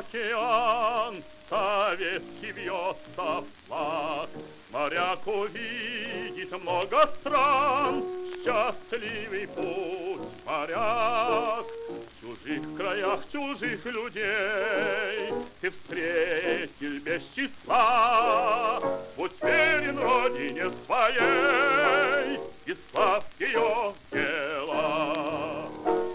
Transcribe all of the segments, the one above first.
океан советский вьется флаг. Моряк увидит много стран, счастливый путь моряк. В чужих краях чужих людей ты встретишь без числа. Будь верен родине своей и славь ее дела.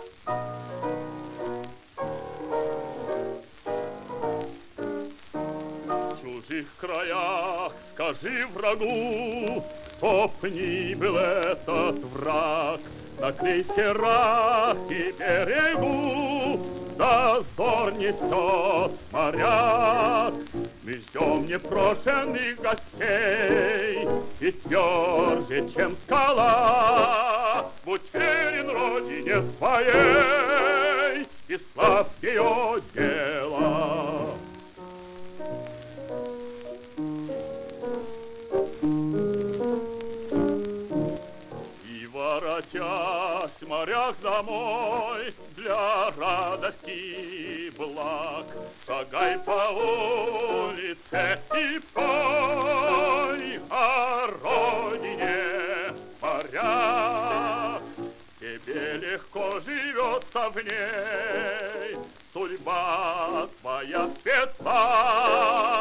В чужих краях скажи врагу, чтоб ни был этот враг. На крейсерах и берегу дозор несет моряк. Мы ждем непрошенных гостей и тверже, чем скала. Будь верен родине своей и славь ее дело. Воротясь, моряк домой для радости и благ, шагай по улице и пой о родине, моряк. Тебе легко живется в ней, судьба твоя светла.